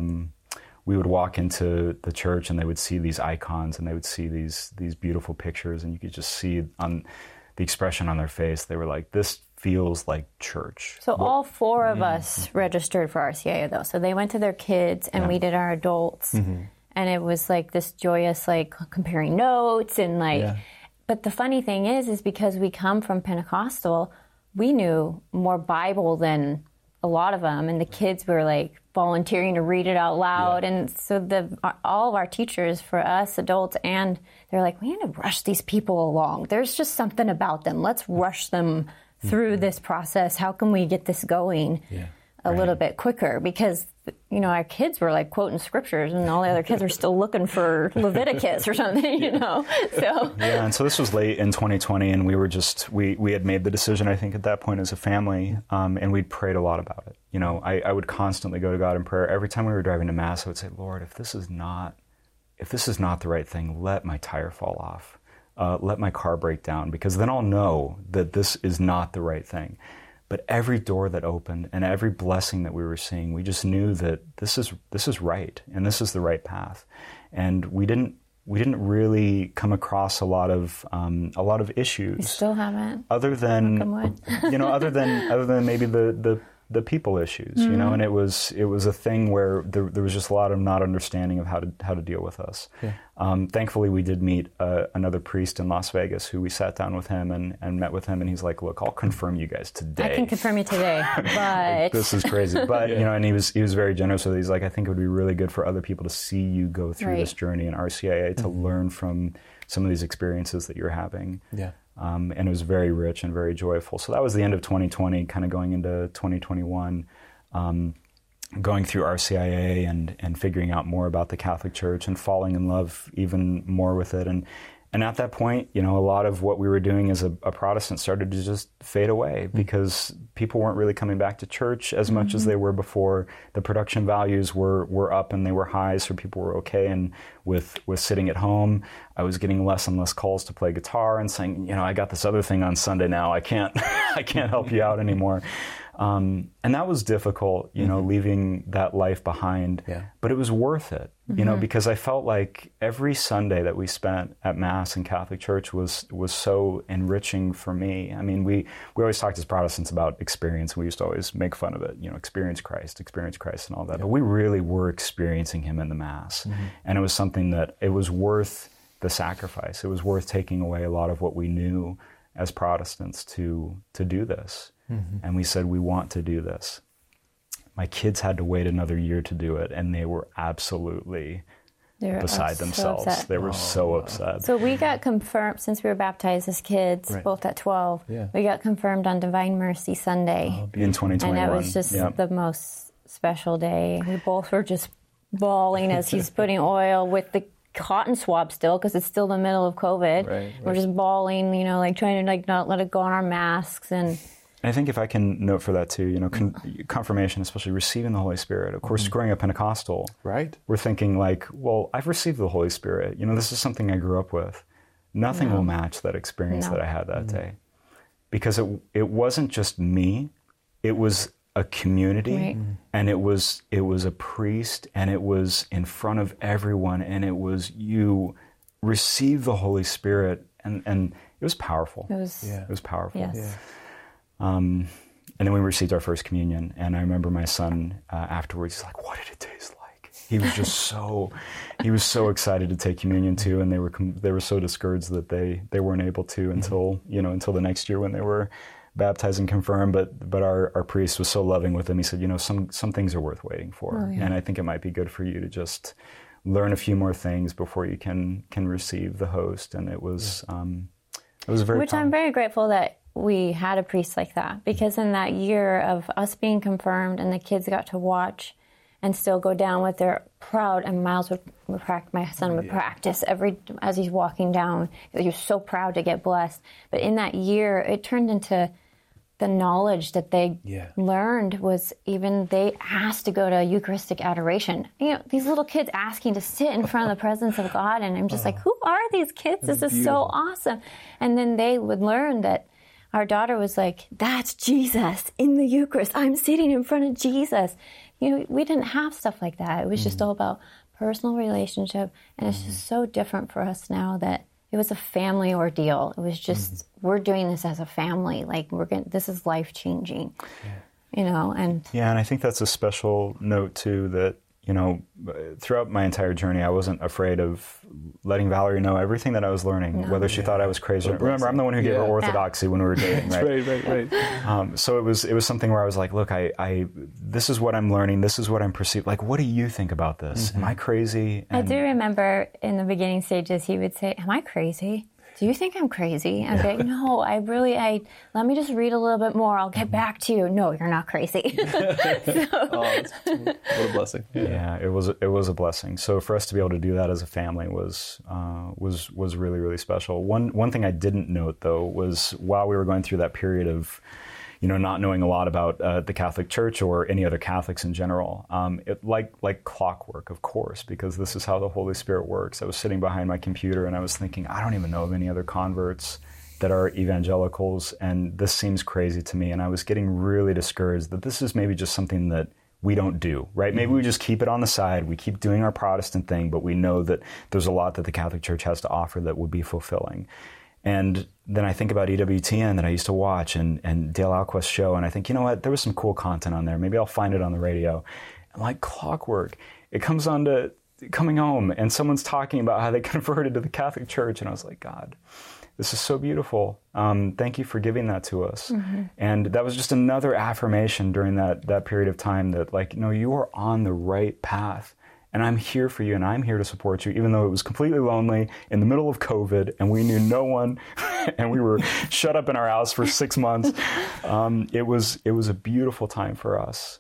We would walk into the church and they would see these icons and they would see these beautiful pictures, and you could just see on the expression on their face. They were like, this feels like church. So all 4 of us registered for RCIA though. So they went to their kids and we did our adults. And it was like this joyous, like comparing notes and like, but the funny thing is because we come from Pentecostal, we knew more Bible than a lot of them, and the kids were like volunteering to read it out loud. And so all of our teachers, for us adults, and they're like, we need to rush these people along. There's just something about them. Let's rush them through this process. How can we get this going a little bit quicker? Because our kids were like quoting scriptures, and all the other kids were still looking for Leviticus or something, So and so this was late in 2020, and we were we had made the decision, I think, at that point as a family, and we'd prayed a lot about it. I would constantly go to God in prayer. Every time we were driving to Mass, I would say, Lord, if this is not the right thing, let my tire fall off, let my car break down, because then I'll know that this is not the right thing. But every door that opened and every blessing that we were seeing, we just knew that this is right, and this is the right path. And we didn't really come across a lot of issues. We still haven't. Other than other than maybe the people issues, and it was a thing where there was just a lot of not understanding of how to deal with us. Thankfully, we did meet another priest in Las Vegas who we sat down with him and met with him, and he's like, "Look, I'll confirm you guys today. I can confirm you today, but like, this is crazy." But and he was very generous with it. He's like, "I think it would be really good for other people to see you go through this journey in RCIA, to learn from some of these experiences that you're having." And it was very rich and very joyful. So that was the end of 2020, kind of going into 2021, going through RCIA and figuring out more about the Catholic Church and falling in love even more with it. And at that point, a lot of what we were doing as a Protestant started to just fade away because people weren't really coming back to church as much as they were before. The production values were up and they were high, so people were okay. And with sitting at home, I was getting less and less calls to play guitar and saying, I got this other thing on Sunday now. I can't help you out anymore. And that was difficult, leaving that life behind. But it was worth it, because I felt like every Sunday that we spent at Mass in Catholic Church was so enriching for me. I mean, we always talked as Protestants about experience. We used to always make fun of it, experience Christ and all that. But we really were experiencing him in the Mass. And it was something that it was worth the sacrifice. It was worth taking away a lot of what we knew as Protestants to do this. And we said, we want to do this. My kids had to wait another year to do it, and they were absolutely beside themselves. So they were so upset. So we got confirmed, since we were baptized as kids, both at 12, we got confirmed on Divine Mercy Sunday. In 2021. And it was just the most special day. We both were just bawling as he's putting oil with the cotton swab still, because it's still the middle of COVID. We're just bawling, trying to not let it go on our masks. And I think if I can note for that too, confirmation, especially receiving the Holy Spirit. Of course, growing up Pentecostal, we're thinking like, well, I've received the Holy Spirit. This is something I grew up with. Nothing will match that experience that I had that day, because it wasn't just me; it was a community, and it was a priest, and it was in front of everyone, and it was you receive the Holy Spirit, and it was powerful. It was powerful. Yes. And then we received our first communion, and I remember my son afterwards, he's like, "What did it taste like?" He was just so excited to take communion too, and they were so discouraged that they weren't able to until the next year when they were baptized and confirmed. But our priest was so loving with them. He said, some things are worth waiting for, and I think it might be good for you to just learn a few more things before you can receive the host. And it was It was very Which I'm very grateful that we had a priest like that, because in that year of us being confirmed and the kids got to watch and still go down with their proud, and Miles my son would practice as he's walking down. He was so proud to get blessed. But in that year, it turned into the knowledge that they learned was even they asked to go to Eucharistic adoration. You know, these little kids asking to sit in front of the presence of God, and I'm just like, who are these kids? This is so awesome. And then they would learn that our daughter was like, that's Jesus in the Eucharist. I'm sitting in front of Jesus. You know, we didn't have stuff like that. It was just all about personal relationship, and it's just so different for us now that it was a family ordeal. It was just, we're doing this as a family. Like, this is life-changing, you know, and... Yeah, and I think that's a special note, too, that, you know, throughout my entire journey, I wasn't afraid of letting Valerie know everything that I was learning, whether she thought I was crazy. Remember, I'm the one who gave her orthodoxy when we were dating, right? Right. So it was something where I was like, look, I this is what I'm learning. This is what I'm perceiving. Like, what do you think about this? Am I crazy? I do remember in the beginning stages, he would say, am I crazy? Do you think I'm crazy? I'd be like, no, let me just read a little bit more. I'll get back to you. No, you're not crazy. What a blessing. Yeah, it was a blessing. So for us to be able to do that as a family was really, really special. One thing I didn't note, though, was while we were going through that period of, you know, not knowing a lot about the Catholic Church or any other Catholics in general, like clockwork, of course, because this is how the Holy Spirit works. I was sitting behind my computer and I was thinking, I don't even know of any other converts that are evangelicals, and this seems crazy to me. And I was getting really discouraged that this is maybe just something that we don't do, right? Maybe we just keep it on the side. We keep doing our Protestant thing, but we know that there's a lot that the Catholic Church has to offer that would be fulfilling. And then I think about EWTN that I used to watch and Dale Alquist's show, and I think, you know what, there was some cool content on there. Maybe I'll find it on the radio. And like clockwork, it comes on to coming home, and someone's talking about how they converted to the Catholic Church, and I was like, God, this is so beautiful. Thank you for giving that to us. And that was just another affirmation during that period of time that, like, no, you are on the right path. And I'm here for you, and I'm here to support you, even though it was completely lonely in the middle of COVID, and we knew no one, and we were shut up in our house for 6 months. It was a beautiful time for us.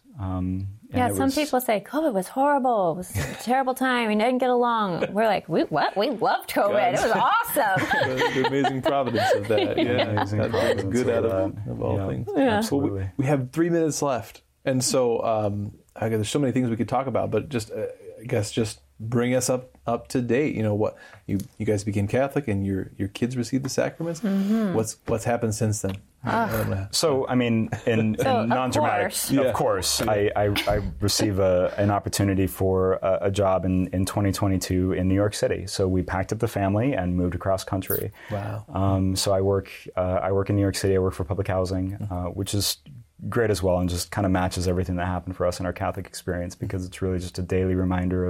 Some people say COVID was horrible. It was a terrible time. We didn't get along. We're like, what? We loved COVID. It was awesome. The amazing providence of that. Yeah, that's good out of all things. Yeah. Absolutely. Well, we have 3 minutes left, and so there's so many things we could talk about, but just I guess just bring us up to date. You know, what you guys became Catholic, and your kids received the sacraments. What's happened since then? So, I mean, in non-dramatic, of course, I receive an opportunity for a job in 2022 in New York City. So we packed up the family and moved across country. Wow. So I work in New York City. I work for public housing, which is great as well, and just kind of matches everything that happened for us in our Catholic experience, because it's really just a daily reminder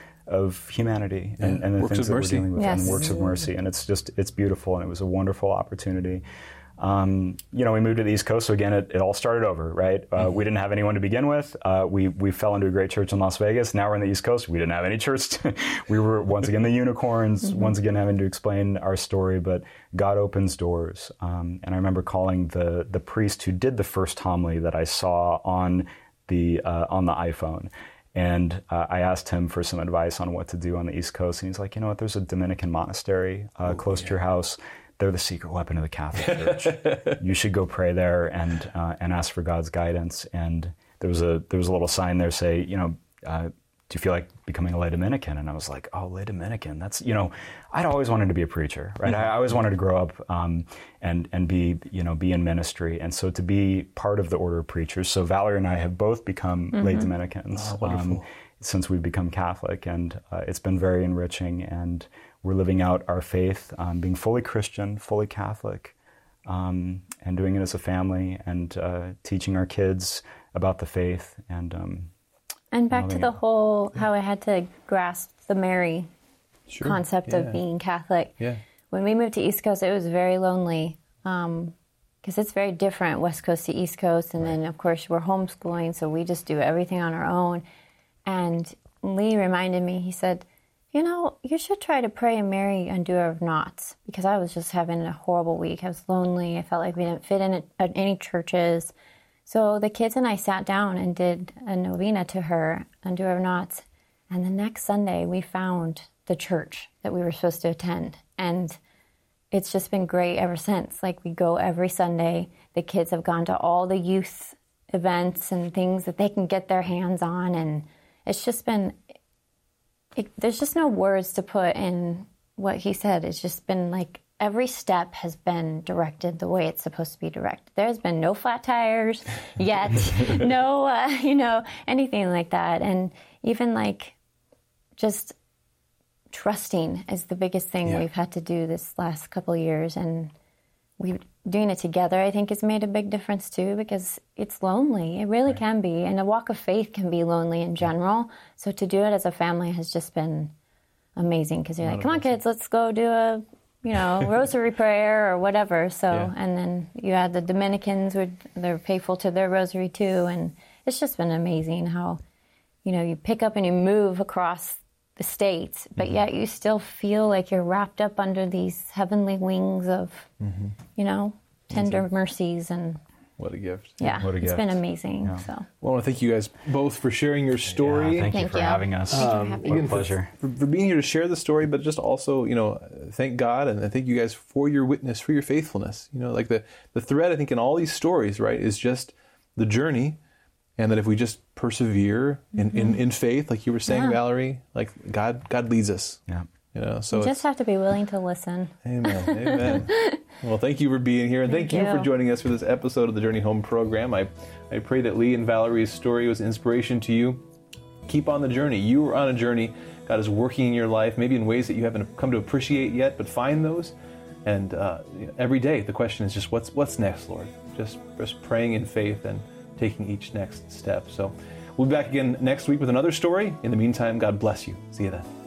of humanity and the works things that mercy. we're dealing with, and works of mercy. And it's beautiful, and it was a wonderful opportunity. You know, we moved to the East Coast, so again, it all started over, right? We didn't have anyone to begin with. We fell into a great church in Las Vegas. Now we're in the East Coast. We didn't have any church. We were, once again, the unicorns, once again having to explain our story, but God opens doors. And I remember calling the priest who did the first homily that I saw on the iPhone. And I asked him for some advice on what to do on the East Coast. And he's like, you know what, there's a Dominican monastery close to your house. They're the secret weapon of the Catholic Church. You should go pray there and ask for God's guidance. And there was a little sign there say, you know, do you feel like becoming a lay Dominican? And I was like, oh, lay Dominican. That's, you know, I'd always wanted to be a preacher, right? I always wanted to grow up and be in ministry. And so to be part of the order of preachers. So Valerie and I have both become lay Dominicans since we've become Catholic, and it's been very enriching. And we're living out our faith, being fully Christian, fully Catholic, and doing it as a family, and teaching our kids about the faith. And back to the whole, how I had to grasp the Mary concept of being Catholic. Yeah. When we moved to East Coast, it was very lonely, because it's very different, West Coast to East Coast. And then, of course, we're homeschooling, so we just do everything on our own. And Lee reminded me, he said, you should try to pray and marry undoer of knots, because I was just having a horrible week. I was lonely. I felt like we didn't fit in at any churches. So the kids and I sat down and did a novena to her, undoer of knots. And the next Sunday, we found the church that we were supposed to attend. And it's just been great ever since. Like, we go every Sunday. The kids have gone to all the youth events and things that they can get their hands on. And it's just been... there's just no words to put in what he said. It's just been like every step has been directed the way it's supposed to be directed. There's been no flat tires yet, no, anything like that. And even like just trusting is the biggest thing we've had to do this last couple of years. And doing it together, I think, has made a big difference too, because it's lonely. It really can be. And a walk of faith can be lonely in general. So to do it as a family has just been amazing, because you're like, come on, kids, let's go do a, rosary prayer or whatever. So, and then you had the Dominicans, they're faithful to their rosary too. And it's just been amazing how, you pick up and you move across the states, but yet you still feel like you're wrapped up under these heavenly wings of, tender mercies. And what a gift. Yeah, what a it's gift. been amazing. Yeah. So, Well, I want to thank you guys both for sharing your story. Yeah, thank you for having us. What a pleasure. For being here to share the story, but just also, thank God and thank you guys for your witness, for your faithfulness. Like the thread, I think, in all these stories, right, is just the journey. And that if we just persevere in faith, like you were saying, Valerie, like God leads us. Yeah. So you just have to be willing to listen. Amen. Well, thank you for being here, and thank you for joining us for this episode of the Journey Home program. I pray that Lee and Valerie's story was inspiration to you. Keep on the journey. You are on a journey. God is working in your life, maybe in ways that you haven't come to appreciate yet, but find those. And every day, the question is just what's next, Lord? Just praying in faith and taking each next step. So we'll be back again next week with another story. In the meantime, God bless you. See you then.